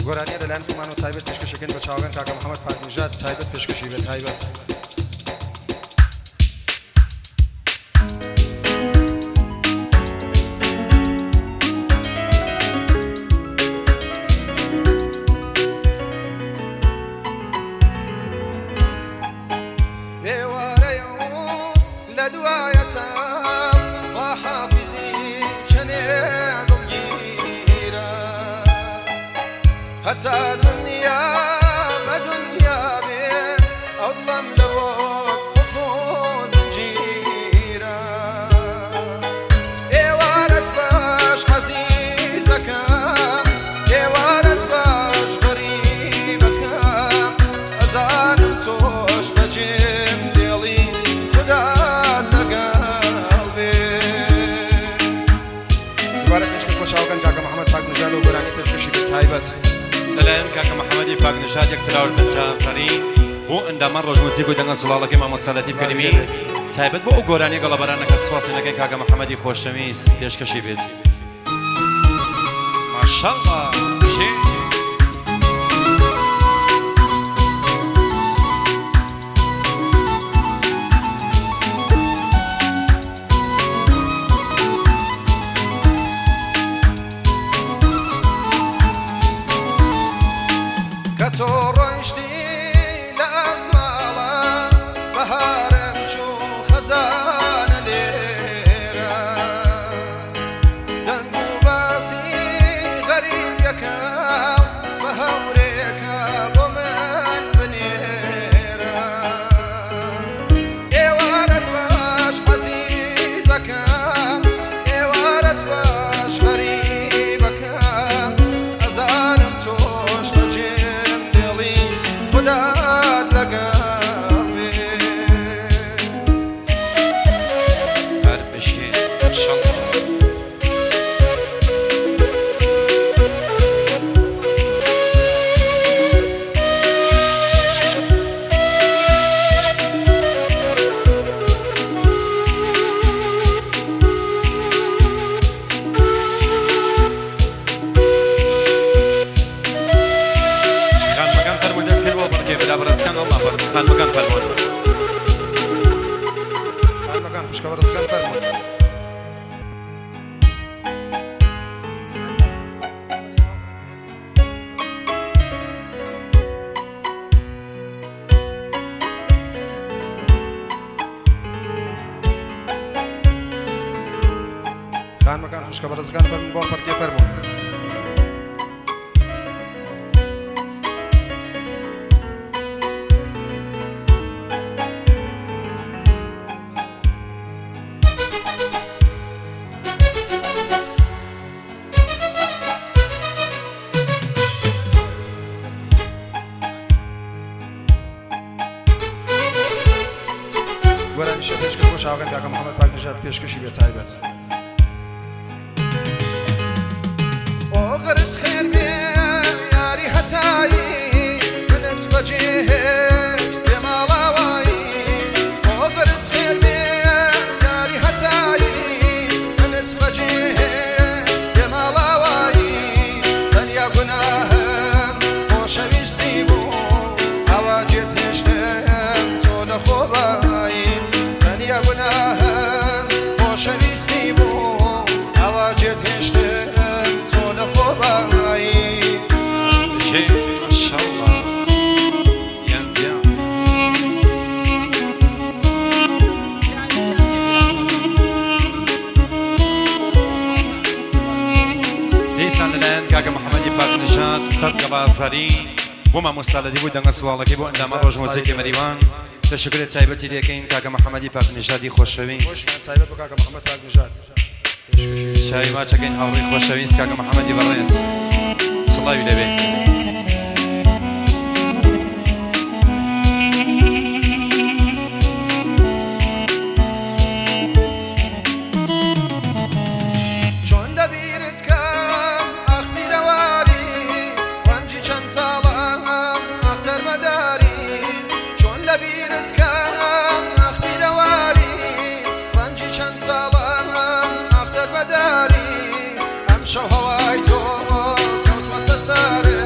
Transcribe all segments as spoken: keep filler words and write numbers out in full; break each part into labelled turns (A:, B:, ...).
A: گۆرانیە لەلایەن خۆمان و تایبەت پێشکەشەکەن بە چاوەکان کاکە محەممەد پاکنژاد تایبەت پێشکەشی بە تایبەت
B: حتى دنيا ما دنيا بين أظلم لوط خفو زنجيرا إيوارت باش عزيزك إيوارت باش غريبك أزانم توش بجيم ديلي خدا لقلبي
A: دوباره پیشکش با شاوکن کاکە محەممەد پاکنژاد و گۆرانی پێشکەشی بە تایبەت
C: لەلایەن کاکە محەممەدی پاکنژاد یەک تراوردن جاسەری بۆ ئەندامان ڕۆژموزیک و دەنگە سڵاڵەکەی مامۆسالەتی کەریمی تایبەت بۆ ئەو گۆرانی گەڵەبەرانەکە سوپاسێنەکەی کاکە محەممەدی خۆشەویست پێشکەشی بێت ماشاءڵڵا
B: تۆ ڕۆیشتی لە ئەمماڵە بەهارم چوو خەزانە لێرە دەنگ و باسی غەریب یەکەم بە هەورێکە بۆ من بنێرە ئێوارەت باش عەزیزەکەم ئێوارەت باش غەریبەکەم ئەزانم تۆش بەجێ خدات لقلبي
C: هر بشي ان شاء الله
B: بلا برزكان الله فرد خان مكان فرمون
A: خان مكان فشكا برزكان فرمون خان مكان فشكا برزكان فرمون بو فرقي فرمون گۆرانی شە پێشکەش بۆ شاوەکان کاکە محەممەد پاکنژاد پێشکەشی بێ تایبەت
B: ئۆغرت خێر بێ یاری هەتایی منت بەجێهێش بێ ماڵاوایی ئۆغرت خێر بێ یاری هەتایی منت بەجێهێش بێ ماڵاوایی تەنیا گوناهم خۆشەویستی بوو ئەوە جێت هێشتم تۆ لە خۆبایی تەنیا گوناهم خۆشەویستی بوو ئەوە جێت هێشتم تۆ لە خۆبایی
C: ماشاءڵڵا یان یان دیسان لەلایەن کاکە محەممەدی پاکنژاد سەدگە بازاڕی بۆ مامۆستالەتی بوو دەنگە سڵاڵەکەی بۆ ئەندامان ڕۆژمۆزیکی مەریوان تشکرێت تایبەتی دەکەین کاکە محەممەدی پاکنژادی خۆشەویست
A: تایبەت بۆ کاکە محەممەد پاکنژاد
C: شاوی ماچەکەین هاوڕێی خۆشەویست کاکە محەممەدی بەڕێز سڵاوی لەبێ
B: چۆن لەبیرت کەم ئاخ میرەواری ڕەنجی چەند ساڵم ئاخ دەرمەداری چۆن لەبیرت کەم ئاخ میرەواری ڕەنجی چەند ساڵم ئاخ دەرمەداری ئەم شەو هەوای تۆ کەوتوە سەر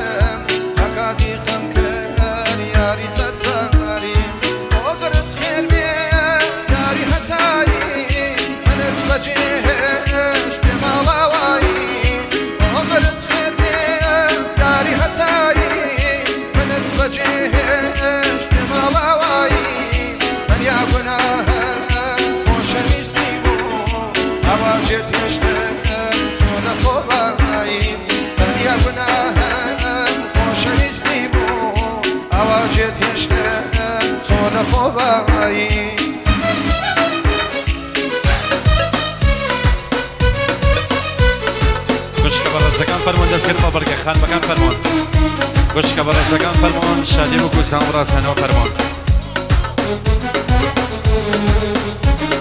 B: گوناهم خۆشەویستی بوو ئەواجێت هێشتم تۆ لە خۆبایی
C: خوشکە بە ڕێزەکان فەرموون دەستکرد بە بەرگە خانمەکان فەرموون خوشکە بە ڕێزەکان فەرموون شادی و گوزان ڕاستانەوە فەرموون